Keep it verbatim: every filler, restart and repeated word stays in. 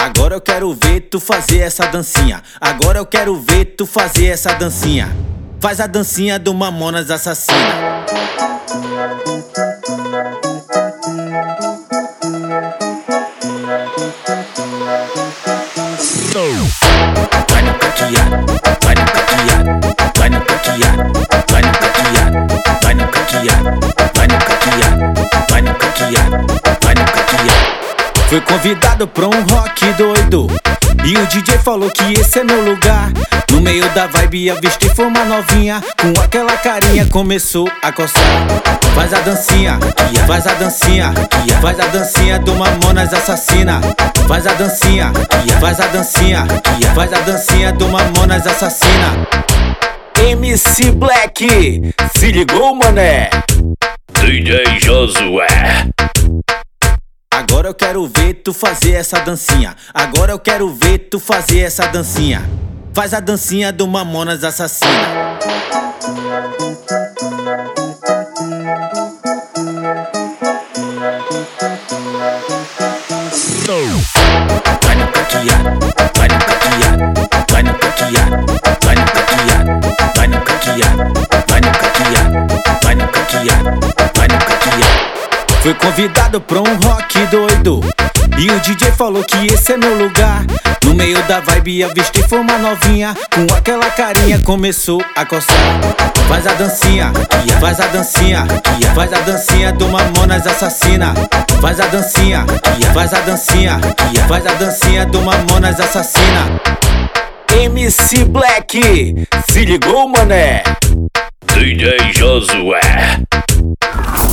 Agora eu quero ver tu fazer essa dancinha. Agora eu quero ver tu fazer essa dancinha. Faz a dancinha do Mamonas Assassina. Vai no caqueado, vai no caqueado, vai no caqueado, vai no caqueado, vai no caqueado, vai no caqueado, vai no caqueado, vai no caqueado. Fui convidado pra um rock doido e o D J falou que esse é meu lugar. No meio da vibe avistei foi uma novinha, com aquela carinha começou a coçar. Faz a dancinha, faz a dancinha, faz a dancinha do Mamonas Assassina. Faz a dancinha, faz a dancinha, faz a dancinha do Mamonas Assassina. M C Black, se ligou, mané? D J Josué. Agora eu quero ver tu fazer essa dancinha. Agora eu quero ver tu fazer essa dancinha. Faz a dancinha do Mamonas Assassina. Vai no caqueado, vai no caqueado, vai no caqueado, vai no caqueado, vai no caqueado, vai no caqueado, vai no caqueado, vai no caqueado. Fui convidado pra um rock doido e o D J falou que esse é meu lugar. No meio da vibe avistei foi uma novinha, com aquela carinha começou a coçar. Faz a dancinha, faz a dancinha, faz a dancinha do Mamonas Assassina. Faz a dancinha, faz a dancinha, faz a dancinha do Mamonas Assassina. M C Black, se ligou, mané? D J Josué.